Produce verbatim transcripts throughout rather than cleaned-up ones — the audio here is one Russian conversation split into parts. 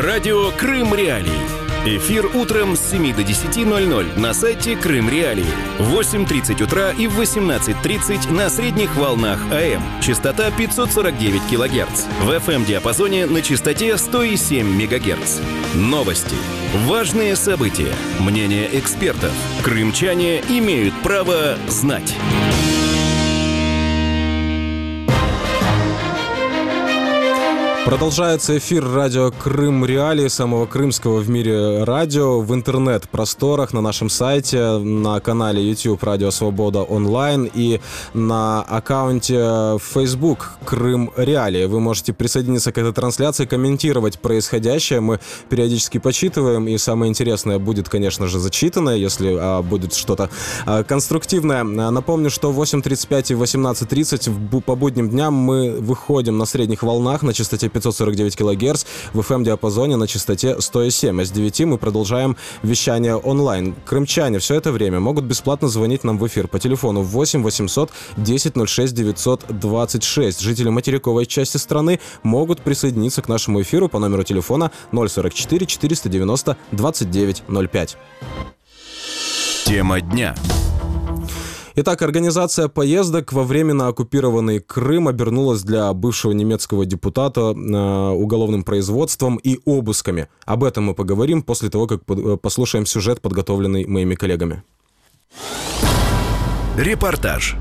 Радио «Крым Реалии». Эфир утром с семи до десяти ноль-ноль на сайте Крым Реалии. В восемь тридцать утра и в восемнадцать тридцать на средних волнах АМ. Частота пятьсот сорок девять килогерц. В эф эм-диапазоне на частоте сто семь мегагерц. Новости. Важные события. Мнения экспертов. Крымчане имеют право знать. Продолжается эфир радио «Крым Реалии», самого крымского в мире радио, в интернет-просторах, на нашем сайте, на канале YouTube «Радио Свобода онлайн» и на аккаунте Facebook «Крым Реалии». Вы можете присоединиться к этой трансляции, комментировать происходящее. Мы периодически почитываем, и самое интересное будет, конечно же, зачитано, если а, будет что-то а, конструктивное. Напомню, что в восемь тридцать пять и восемнадцать тридцать по будним дням мы выходим на средних волнах на частоте пятьсот сорок девять килогерц, в эф эм-диапазоне на частоте сто семь. А с девяти мы продолжаем вещание онлайн. Крымчане все это время могут бесплатно звонить нам в эфир по телефону восемь восемьсот десять ноль шесть девятьсот двадцать шесть. Жители материковой части страны могут присоединиться к нашему эфиру по номеру телефона ноль сорок четыре четыреста девяносто двадцать девять ноль пять. Тема дня. Итак, организация поездок во временно оккупированный Крым обернулась для бывшего немецкого депутата э, уголовным производством и обысками. Об этом мы поговорим после того, как под, послушаем сюжет, подготовленный моими коллегами. Репортаж.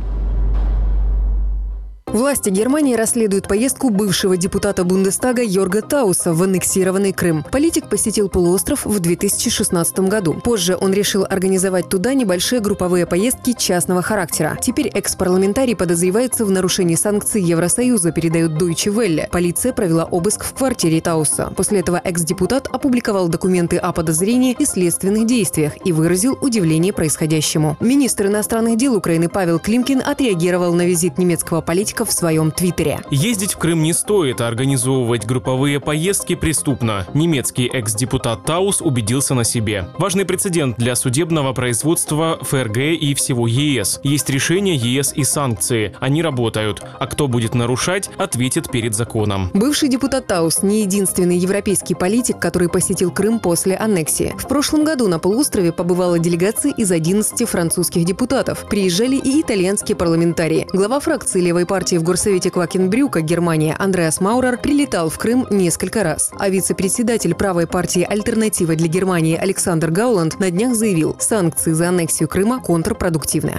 Власти Германии расследуют поездку бывшего депутата Бундестага Йорга Тауса в аннексированный Крым. Политик посетил полуостров в две тысячи шестнадцатом году. Позже он решил организовать туда небольшие групповые поездки частного характера. Теперь экс-парламентарий подозревается в нарушении санкций Евросоюза, передает Deutsche Welle. Полиция провела обыск в квартире Тауса. После этого экс-депутат опубликовал документы о подозрении и следственных действиях и выразил удивление происходящему. Министр иностранных дел Украины Павел Климкин отреагировал на визит немецкого политика в своем твиттере. Ездить в Крым не стоит, а организовывать групповые поездки преступно. Немецкий экс-депутат Таус убедился на себе. Важный прецедент для судебного производства эф эр гэ и всего е эс. Есть решения е эс и санкции. Они работают. А кто будет нарушать, ответит перед законом. Бывший депутат Таус не единственный европейский политик, который посетил Крым после аннексии. В прошлом году на полуострове побывала делегация из одиннадцати французских депутатов. Приезжали и итальянские парламентарии. Глава фракции левой партии в горсовете Квакенбрюка, Германия, Андреас Маурер прилетал в Крым несколько раз. А вице-председатель правой партии «Альтернатива для Германии» Александр Гауланд на днях заявил, санкции за аннексию Крыма контрпродуктивны.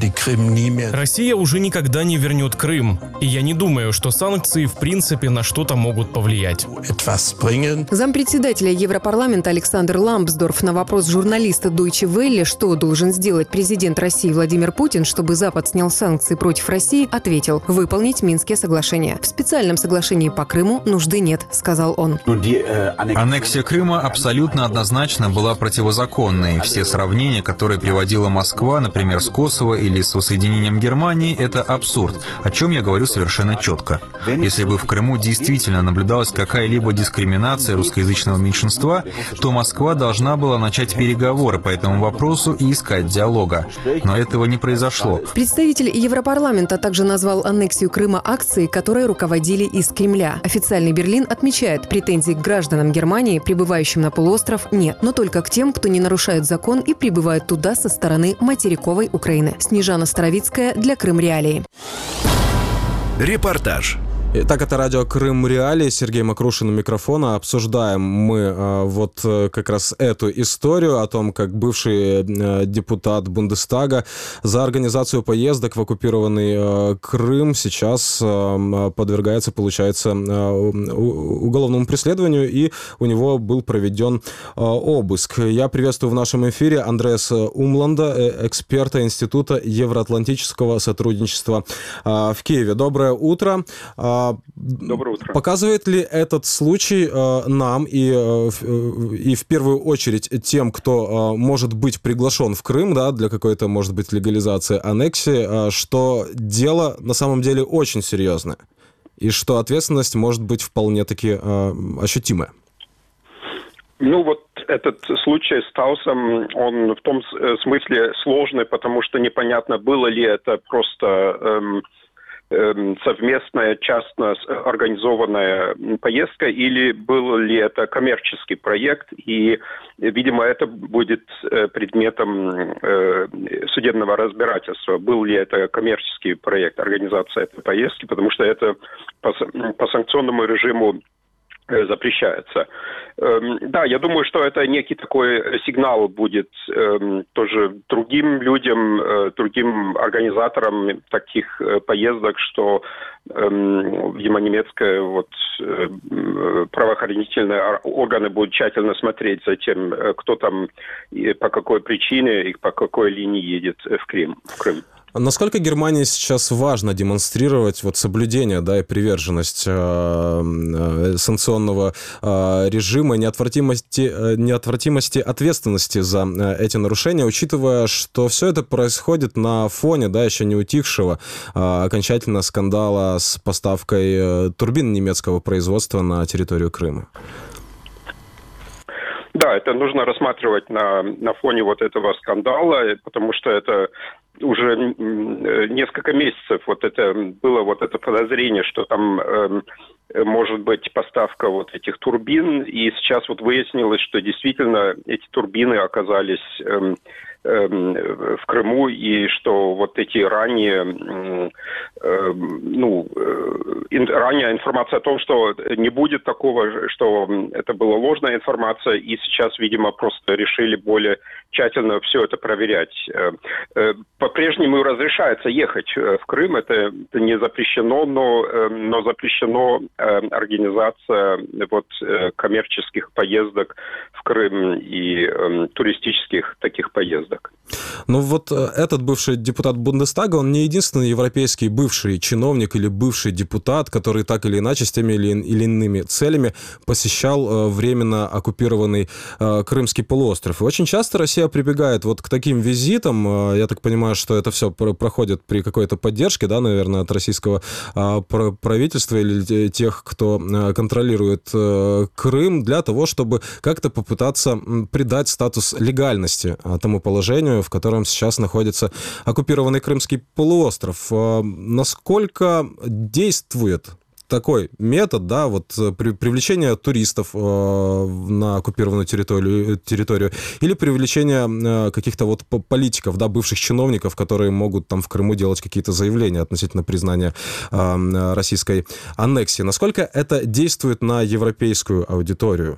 Россия уже никогда не вернет Крым. И я не думаю, что санкции в принципе на что-то могут повлиять. Зампредседателя Европарламента Александр Ламсдорф на вопрос журналиста Deutsche Welle, что должен сделать президент России Владимир Путин, чтобы Запад снял санкции против России, ответил: выполнить Минские соглашения. В специальном соглашении по Крыму нужды нет, сказал он. Аннексия Крыма абсолютно однозначно была противозаконной. Все сравнения, которые приводила Москва, например, с Косово или с воссоединением Германии, это абсурд, о чем я говорю совершенно четко. Если бы в Крыму действительно наблюдалась какая-либо дискриминация русскоязычного меньшинства, то Москва должна была начать переговоры по этому вопросу и искать диалога. Но этого не произошло. Представитель Европарламента также назвал аннексию Крыма акцией, которой руководили из Кремля. Официальный Берлин отмечает, претензий к гражданам Германии, прибывающим на полуостров, нет, но только к тем, кто не нарушает закон и прибывает туда со стороны материковой Украины. Снежана Старовицкая для Крым Реалии. Репортаж. Итак, это радио «Крым Реалии», Сергей Макрушин у микрофона. Обсуждаем мы э, вот э, как раз эту историю о том, как бывший э, депутат Бундестага за организацию поездок в оккупированный э, Крым сейчас э, подвергается, получается, э, уголовному преследованию, и у него был проведен э, обыск. Я приветствую в нашем эфире Андреаса Умланда, э, эксперта Института евроатлантического сотрудничества э, в Киеве. Доброе утро. Доброе утро. Показывает ли этот случай э, нам и, э, и в первую очередь тем, кто э, может быть приглашен в Крым, да, для какой-то, может быть, легализации аннексии, э, что дело на самом деле очень серьезное и что ответственность может быть вполне-таки э, ощутимая? Ну вот этот случай с Таусом, он в том смысле сложный, потому что непонятно, было ли это просто... Эм, совместная, частно организованная поездка, или был ли это коммерческий проект, и, видимо, это будет предметом судебного разбирательства. Был ли это коммерческий проект, организация этой поездки, потому что это по, по санкционному режиму запрещается. Да, я думаю, что это некий такой сигнал будет тоже другим людям, другим организаторам таких поездок, что, видимо, немецкие вот, правоохранительные органы будут тщательно смотреть за тем, кто там и по какой причине и по какой линии едет в Крым. В Крым. Насколько Германии сейчас важно демонстрировать вот соблюдение, да, и приверженность э, э, санкционного э, режима, неотвратимости, э, неотвратимости ответственности за э, эти нарушения, учитывая, что все это происходит на фоне, да, еще не утихшего э, окончательно скандала с поставкой э, турбин немецкого производства на территорию Крыма? Да, это нужно рассматривать на, на фоне вот этого скандала, потому что это уже несколько месяцев вот это было вот это подозрение, что там э, может быть поставка вот этих турбин, и сейчас вот выяснилось, что действительно эти турбины оказались э, э, в Крыму, и что вот эти ранее, э, ну, э, ранняя информация о том, что не будет такого, что это была ложная информация, и сейчас, видимо, просто решили более тщательно все это проверять. По-прежнему разрешается ехать в Крым, это, это не запрещено, но, но запрещено организация вот, коммерческих поездок в Крым и э, туристических таких поездок. Ну вот этот бывший депутат Бундестага, он не единственный европейский бывший чиновник или бывший депутат, который так или иначе с теми или иными целями посещал временно оккупированный э, Крымский полуостров. И очень часто Россия прибегает вот к таким визитам. Я так понимаю, что это все проходит при какой-то поддержке, да, наверное, от российского э, правительства или тех, кто э, контролирует э, Крым, для того, чтобы как-то попытаться придать статус легальности э, тому положению, в котором сейчас находится оккупированный Крымский полуостров. Э, насколько действует такой метод, да, вот при, привлечение туристов э, на оккупированную территорию, территорию или привлечение э, каких-то вот политиков, да, бывших чиновников, которые могут там в Крыму делать какие-то заявления относительно признания э, российской аннексии. Насколько это действует на европейскую аудиторию?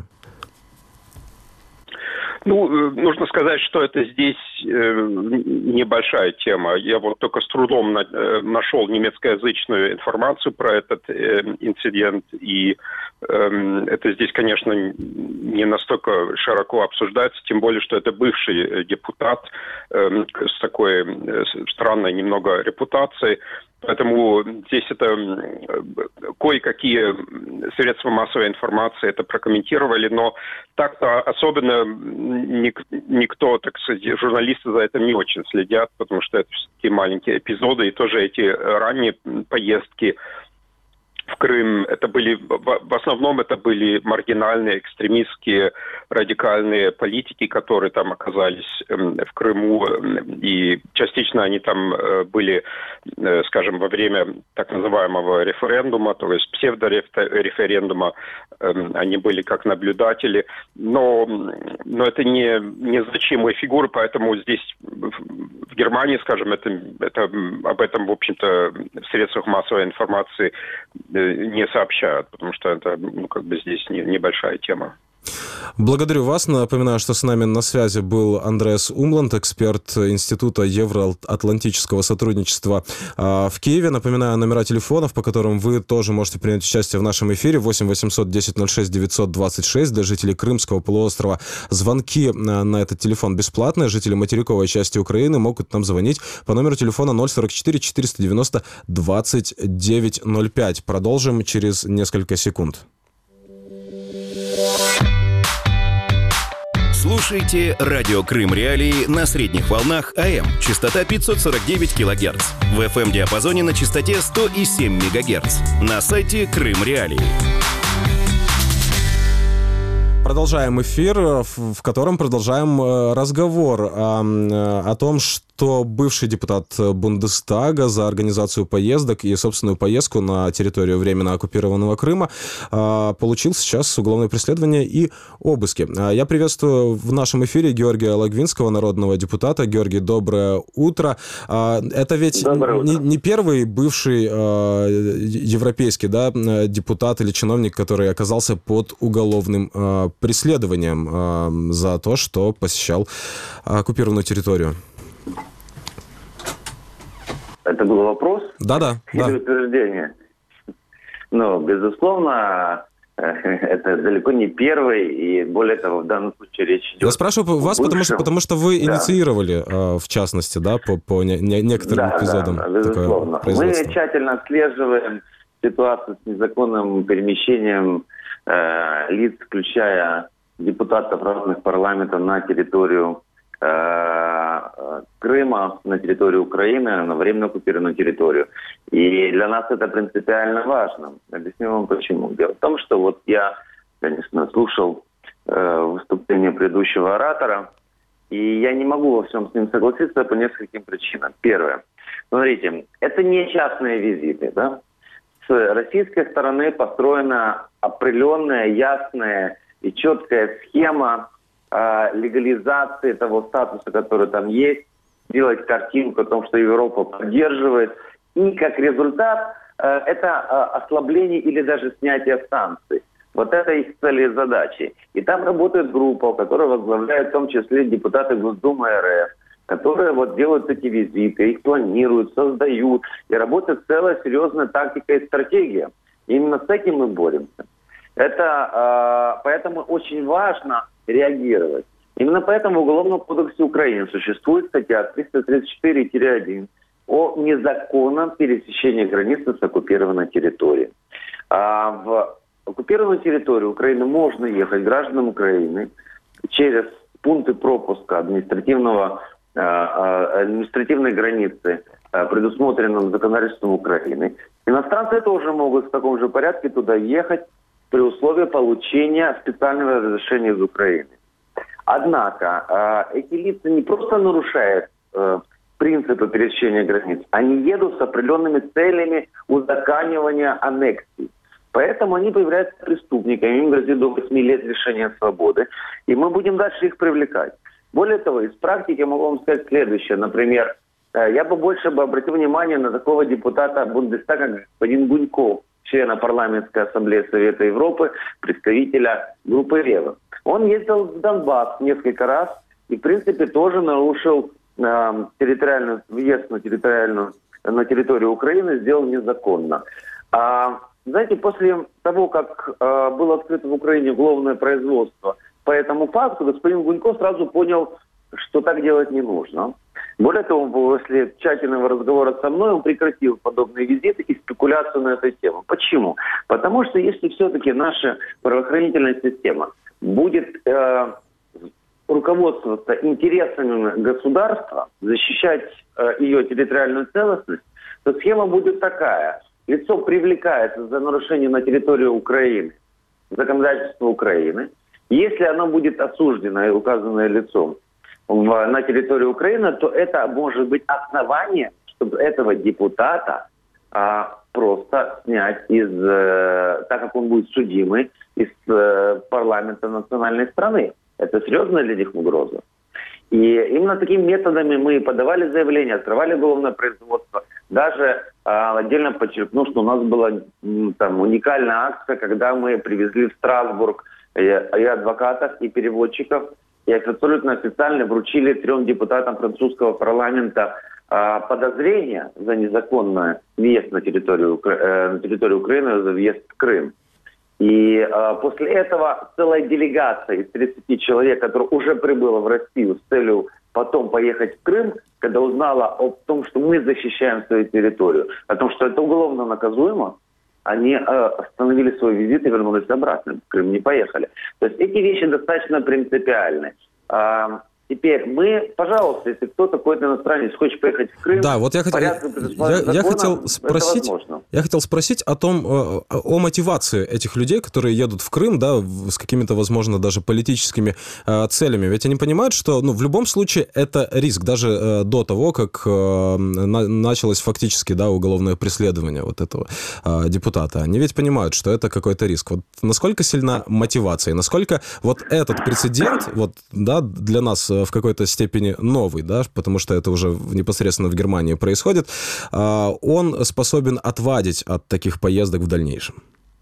Ну, нужно сказать, что это здесь э, небольшая тема. Я вот только с трудом на, э, нашел немецкоязычную информацию про этот э, инцидент, и э, это здесь, конечно, не настолько широко обсуждается, тем более, что это бывший депутат э, с такой э, странной немного репутацией. Поэтому здесь это кое-какие средства массовой информации это прокомментировали, но так-то особенно никто, так сказать, журналисты за этим не очень следят, потому что это все-таки маленькие эпизоды, и тоже эти ранние поездки в Крым, это были, в основном это были маргинальные, экстремистские, радикальные политики, которые там оказались в Крыму, и частично они там были, скажем, во время так называемого референдума, то есть псевдореферендума, они были как наблюдатели, но, но это не незначимые фигуры, поэтому здесь в Германии, скажем, это, это, об этом, в общем-то, в средствах массовой информации не сообщают, потому что это, ну, как бы здесь не, небольшая тема. Благодарю вас. Напоминаю, что с нами на связи был Андреас Умланд, эксперт Института Евроатлантического сотрудничества в Киеве. Напоминаю номера телефонов, по которым вы тоже можете принять участие в нашем эфире. восемь восемьсот десять ноль шесть девятьсот двадцать шесть. Для жителей Крымского полуострова звонки на этот телефон бесплатные. Жители материковой части Украины могут нам звонить по номеру телефона ноль сорок четыре четыреста девяносто двадцать девять ноль пять. Продолжим через несколько секунд. Слушайте радио Крым Реалии на средних волнах АМ, частота пятьсот сорок девять килогерц, в эф эм-диапазоне на частоте сто семь мегагерц, на сайте Крым Реалии. Продолжаем эфир, в котором продолжаем разговор о, о том, что что бывший депутат Бундестага за организацию поездок и собственную поездку на территорию временно оккупированного Крыма получил сейчас уголовное преследование и обыски. Я приветствую в нашем эфире Георгия Логвинского, народного депутата. Георгий, доброе утро. Это ведь не, не первый бывший европейский, да, депутат или чиновник, который оказался под уголовным преследованием за то, что посещал оккупированную территорию. Это был вопрос? Да-да. Или да. утверждение? Ну, безусловно, это далеко не первый, и более того, в данном случае речь идет... Я спрашиваю вас, потому что, потому что вы да. инициировали, в частности, да, по, по не, не, некоторым да, эпизодам. Да, безусловно. Мы тщательно отслеживаем ситуацию с незаконным перемещением э, лиц, включая депутатов разных парламентов на территорию Крыма, на территорию Украины, на временно оккупированную территорию. И для нас это принципиально важно. Объясню вам почему. Дело в том, что вот я, конечно, слушал э, выступление предыдущего оратора, и я не могу во всем с ним согласиться по нескольким причинам. Первое. Смотрите, это не частные визиты, да? С российской стороны построена определенная, ясная и четкая схема легализации того статуса, который там есть, делать картинку о том, что Европа поддерживает. И как результат это ослабление или даже снятие санкций. Вот это их цели и задачи. И там работает группа, которая возглавляет в том числе депутаты Госдумы РФ, которые вот делают эти визиты, их планируют, создают. И работает целая серьезная тактика и стратегия. И именно с этим мы боремся. Это, поэтому очень важно реагировать. Именно поэтому в Уголовном кодексе Украины существует статья триста тридцать четыре один о незаконном пересечении границы с оккупированной территорией. А в оккупированную территорию Украины можно ехать гражданам Украины через пункты пропуска административного, административной границы, предусмотренным законодательством Украины. Иностранцы тоже могут в таком же порядке туда ехать при условии получения специального разрешения из Украины. Однако э, эти лица не просто нарушают э, принципы пересечения границ, они едут с определенными целями узаконивания аннексий. Поэтому они появляются преступниками, им грозит до восьми лет лишения свободы, и мы будем дальше их привлекать. Более того, из практики я могу вам сказать следующее. Например, э, я бы больше бы обратил внимание на такого депутата Бундестага, как господин Гуньков, члена парламентской ассамблеи Совета Европы, представителя группы Рева. Он ездил в Донбасс несколько раз и, в принципе, тоже нарушил э, территориальный въезд на территориальную на территорию Украины, сделал незаконно. А, знаете, после того, как э, было открыто в Украине уголовное производство по этому факту, господин Гуньков сразу понял, что так делать не нужно. Более того, после тщательного разговора со мной он прекратил подобные визиты и спекуляцию на эту тему. Почему? Потому что если все-таки наша правоохранительная система будет э, руководствоваться интересами государства, защищать э, ее территориальную целостность, то схема будет такая. Лицо привлекается за нарушение на территории Украины, законодательства Украины. Если оно будет осуждено и указанное лицом в, на территории Украины, то это может быть основание, чтобы этого депутата а, просто снять из, э, так как он будет судимый, из э, парламента национальной страны. Это серьезная для них угроза. И именно такими методами мы подавали заявление, открывали уголовное производство. Даже э, отдельно подчеркну, что у нас была м, там уникальная акция, когда мы привезли в Страсбург и, и адвокатов, и переводчиков, и абсолютно официально вручили трем депутатам французского парламента э, подозрение за незаконный въезд на территорию, э, на территорию Украины, за въезд в Крым. И э, после этого целая делегация из тридцати человек, которая уже прибыла в Россию с целью потом поехать в Крым, когда узнала о том, что мы защищаем свою территорию, о том, что это уголовно наказуемо, они э, остановили свой визит и вернулись обратно. В Крым не поехали. То есть эти вещи достаточно принципиальны. Э, Теперь мы, пожалуйста, если кто-то, какой-то иностранец хочет поехать в Крым, да, вот я хотел, я, я хотел спросить, я хотел спросить о том, о, о мотивации этих людей, которые едут в Крым, да, с какими-то, возможно, даже политическими э, целями. Ведь они понимают, что, ну, в любом случае это риск, даже э, до того, как э, на, началось фактически, да, уголовное преследование вот этого э, депутата. Они ведь понимают, что это какой-то риск. Вот насколько сильна мотивация, насколько вот этот прецедент, вот, да, для нас в какой-то степени новый, да, потому что это уже непосредственно в Германии происходит, он способен отвадить от таких поездок в дальнейшем?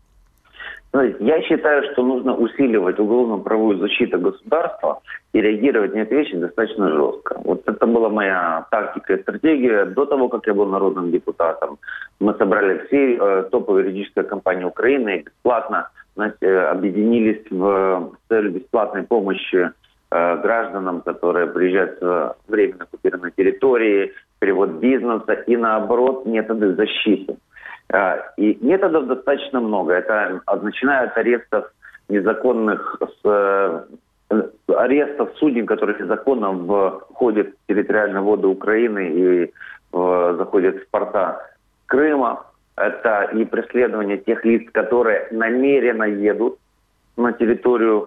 Я считаю, что нужно усиливать уголовно-правовую защиту государства и реагировать на эти вещи достаточно жестко. Вот это была моя тактика и стратегия. До того, как я был народным депутатом, мы собрали все э, топовые юридические компании Украины и бесплатно, значит, объединились в целью бесплатной помощи гражданам, которые приезжают в временно оккупированные территории, перевод бизнеса и, наоборот, методы защиты. И методов достаточно много. Это начиная от арестов незаконных, с, арестов суден, которые незаконно входят в территориальные воды Украины и в, заходят в порта Крыма. Это и преследование тех лиц, которые намеренно едут на территорию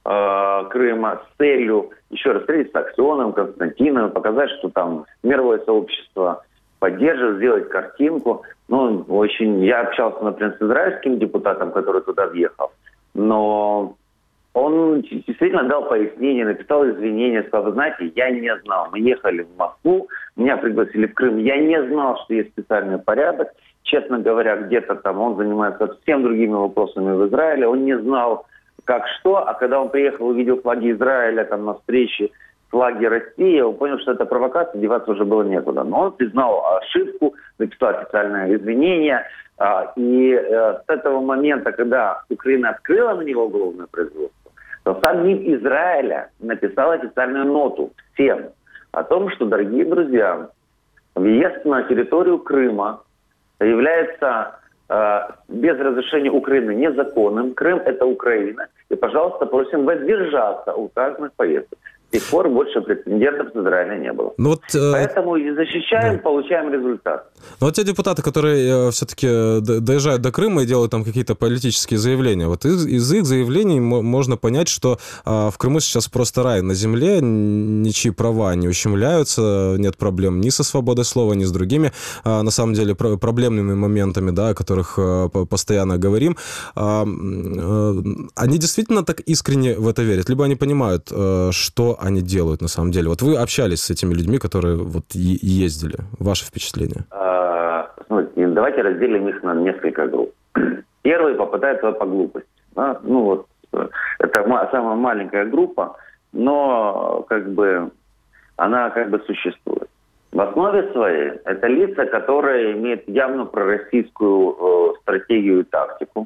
Крыма с целью еще раз встретиться с Аксеновым, Константиновым, показать, что там мировое сообщество поддерживает, сделать картинку. Ну, очень... Я общался, например, с израильским депутатом, который туда въехал, но он действительно дал пояснение, написал извинения, сказал: вы знаете, я не знал, мы ехали в Москву, меня пригласили в Крым, я не знал, что есть специальный порядок. Честно говоря, где-то там он занимается совсем другими вопросами в Израиле, он не знал, как что, а когда он приехал, увидел флаги Израиля там на встрече, флаги России, он понял, что это провокация, деваться уже было некуда. Но он признал ошибку, написал официальное извинение, и с этого момента, когда Украина открыла на него уголовное производство, то сам МИД Израиля написал официальную ноту всем о том, что, дорогие друзья, въезд на территорию Крыма является без разрешения Украины незаконным. Крым – это Украина. И, пожалуйста, просим воздержаться от указанных поездок. С тех пор больше претендентов с Израиля не было. Ну, вот, э... Поэтому и защищаем, да. Получаем результат. Но вот те депутаты, которые э, все-таки доезжают до Крыма и делают там какие-то политические заявления, вот из, из их заявлений можно понять, что э, в Крыму сейчас просто рай на земле, ничьи права не ущемляются, нет проблем ни со свободой слова, ни с другими, э, на самом деле, про- проблемными моментами, да, о которых э, постоянно говорим. Э, э, они действительно так искренне в это верят? Либо они понимают, э, что они делают на самом деле? Вот вы общались с этими людьми, которые вот ездили. Ваше впечатление? А, смотрите, давайте разделим их на несколько групп. Первый попытается по глупости. Да? Ну вот, это самая маленькая группа, но как бы она как бы существует. В основе своей это лица, которые имеют явно пророссийскую э, стратегию и тактику.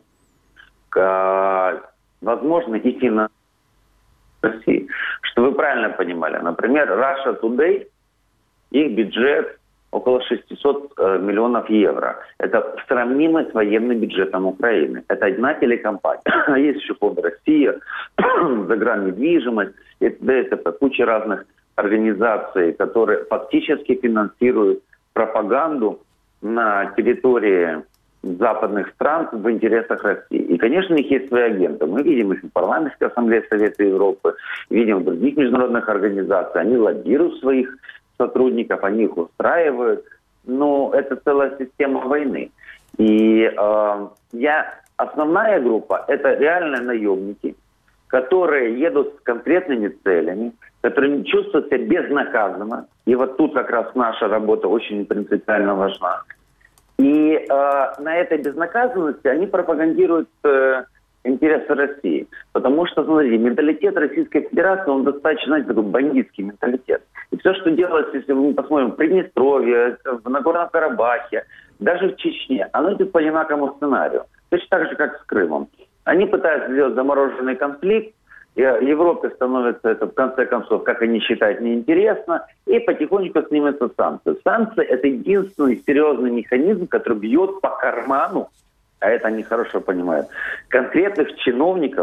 К, возможно, идти на России. Что вы правильно понимали. Например, Russia Today, их бюджет около шестьсот э, миллионов евро. Это сравнимо с военным бюджетом Украины. Это одна телекомпания. Есть еще фонд «Россия», заграннедвижимость, и т.д. и т.п. Куча разных организаций, которые фактически финансируют пропаганду на территории западных стран в интересах России. И, конечно, у них есть свои агенты. Мы видим их в парламентской ассамблее Совета Европы, видим в других международных организациях. Они лоббируют своих сотрудников, они их устраивают. Но это целая система войны. И э, я, основная группа – это реально наемники, которые едут с конкретными целями, которые чувствуют себя безнаказанно. И вот тут как раз наша работа очень принципиально важна. И э, на этой безнаказанности они пропагандируют э, интересы России. Потому что, смотрите, менталитет Российской Федерации, он достаточно, знаете, такой бандитский менталитет. И все, что делается, если мы посмотрим в Приднестровье, в Нагорном Карабахе, даже в Чечне, оно идет по одинаковому сценарию. Точно так же, как с Крымом. Они пытаются сделать замороженный конфликт, Европе становится это, в конце концов, как они считают, неинтересно, и потихоньку снимаются санкции. Санкции – это единственный серьезный механизм, который бьет по карману, а это они хорошо понимают, конкретных чиновников,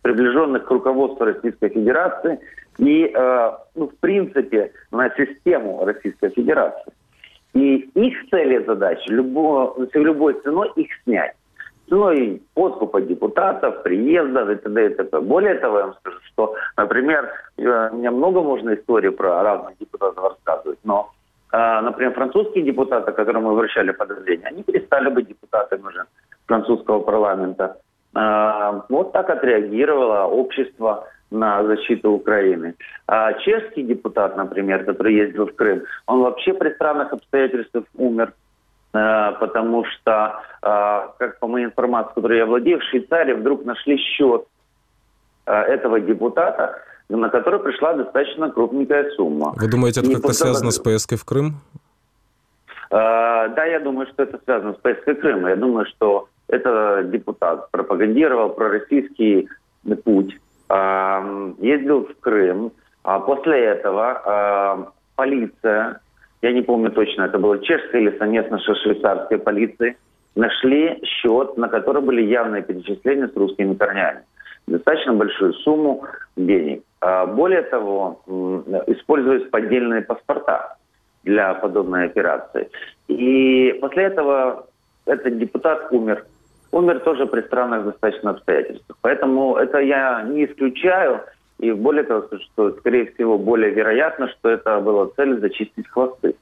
приближенных к руководству Российской Федерации и, ну, в принципе, на систему Российской Федерации. И их цель и задача любого, любой ценой их снять. Ценой подкупа депутатов, приезда и т.д. и т.п. Более того, я вам скажу, что, например, у меня много можно историй про разных депутатов рассказывать, но, например, французские депутаты, которым мы вращали подозрения, они перестали быть депутатами уже французского парламента. Вот так отреагировало общество на защиту Украины. А чешский депутат, например, который ездил в Крым, он вообще при странных обстоятельствах умер, потому что, как по моей информации, которой я владею, в Швейцарии вдруг нашли счет этого депутата, на который пришла достаточно крупненькая сумма. Вы думаете, это как-то связано с поездкой в Крым? Да, я думаю, что это связано с поездкой в Крым. Я думаю, что этот депутат пропагандировал пророссийский путь, ездил в Крым, а после этого полиция, я не помню точно, это было чешская или совместно со швейцарской полицией, нашли счет, на который были явные перечисления с русскими корнями. Достаточно большую сумму денег. Более того, используются поддельные паспорта для подобной операции. И после этого этот депутат умер. Умер тоже при странных достаточно обстоятельствах. Поэтому это я не исключаю. И более того, что, скорее всего, более вероятно, что это была цель зачистить хвосты.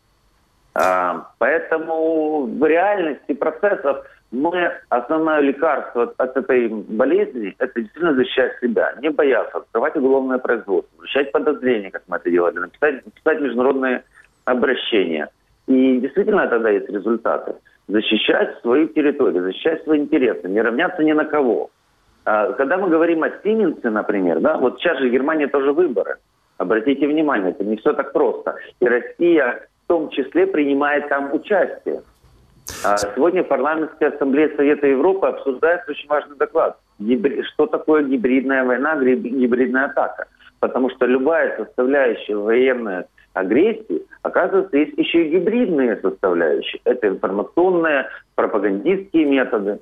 А, поэтому в реальности процессов мы, основное лекарство от, от этой болезни, это действительно защищать себя, не бояться, открывать уголовное производство, вращать подозрения, как мы это делали, написать, написать международные обращения. И действительно тогда есть результаты. Защищать свою территорию, защищать свои интересы, не равняться ни на кого. А, когда мы говорим о Сименсе, например, да, вот сейчас же в Германии тоже выборы. Обратите внимание, это не все так просто. И Россия в том числе принимает там участие. А сегодня в парламентской ассамблее Совета Европы обсуждается очень важный доклад. Что такое гибридная война, гибридная атака? Потому что любая составляющая военной агрессии, оказывается, есть еще и гибридные составляющие. Это информационные, пропагандистские методы.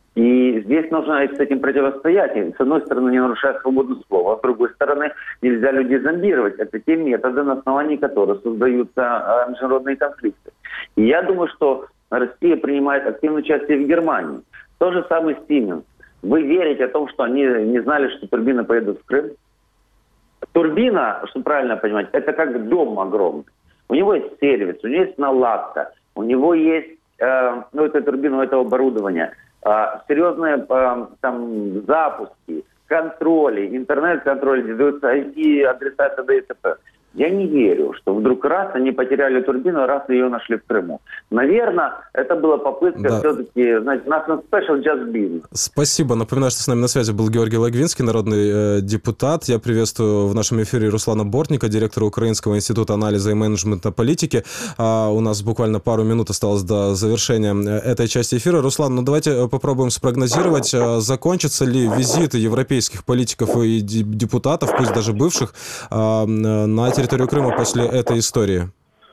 И здесь нужно с этим противостоять. И, с одной стороны, не нарушая свободу слова, а с другой стороны, нельзя людей зомбировать. Это те методы, на основании которых создаются международные конфликты. И я думаю, что Россия принимает активное участие в Германии. То же самое с Siemens. Вы верите о том, что они не знали, что турбины поедут в Крым? Турбина, чтобы правильно понимать, это как дом огромный. У него есть сервис, у него есть наладка, у него есть, э, ну, эта турбина, у этого оборудования, э, серьезные э, там запуски, контроли, интернет-контроль, даются ай пи-адреса и т.д. и т.п. Я не верю, что вдруг раз они потеряли турбину, раз ее нашли в Крыму. Наверное, это была попытка да. все-таки, знаете, нас на special just business. Спасибо. Напоминаю, что с нами на связи был Георгий Логвинский, народный э, депутат. Я приветствую в нашем эфире Руслана Бортника, директора Украинского института анализа и менеджмента политики. А у нас буквально пару минут осталось до завершения этой части эфира. Руслан, ну давайте попробуем спрогнозировать, закончится ли визит европейских политиков и депутатов, пусть даже бывших, на территорию Крыма после этой истории?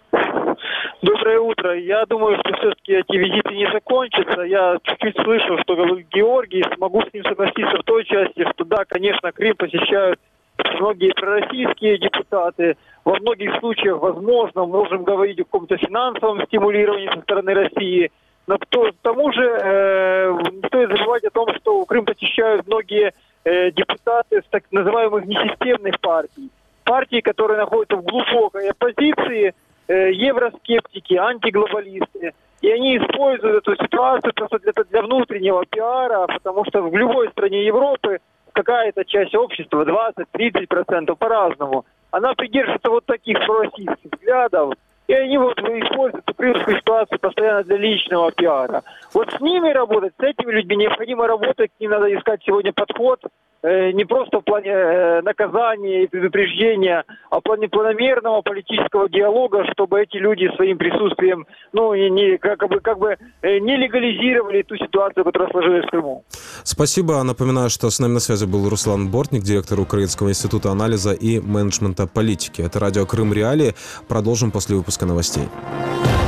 Доброе утро. Я думаю, что все-таки эти визиты не закончатся. Я чуть-чуть слышал, что говорит Георгий, могу с ним согласиться в той части, что да, конечно, Крым посещают многие пророссийские депутаты. Во многих случаях, возможно, можем говорить о каком-то финансовом стимулировании со стороны России. Но к тому же э, не стоит забывать о том, что Крым посещают многие э, депутаты с так называемых несистемных партий. Партии, которые находятся в глубокой оппозиции, э, евроскептики, антиглобалисты. И они используют эту ситуацию просто для, для внутреннего пиара, потому что в любой стране Европы какая-то часть общества, двадцать-тридцать процентов по-разному, она придерживается вот таких пророссийских взглядов. И они вот используют эту крымскую ситуацию постоянно для личного пиара. Вот с ними работать, с этими людьми необходимо работать, к ним надо искать сегодня подход, э, не просто в плане э, наказания и предупреждения, а в плане планомерного политического диалога, чтобы эти люди своим присутствием, ну, и не, как бы, как бы э, не легализировали ту ситуацию, которая сложилась в Крыму. Спасибо. Напоминаю, что с нами на связи был Руслан Бортник, директор Украинского института анализа и менеджмента политики. Это радио «Крым Реалии». Продолжим после выпуска новостей.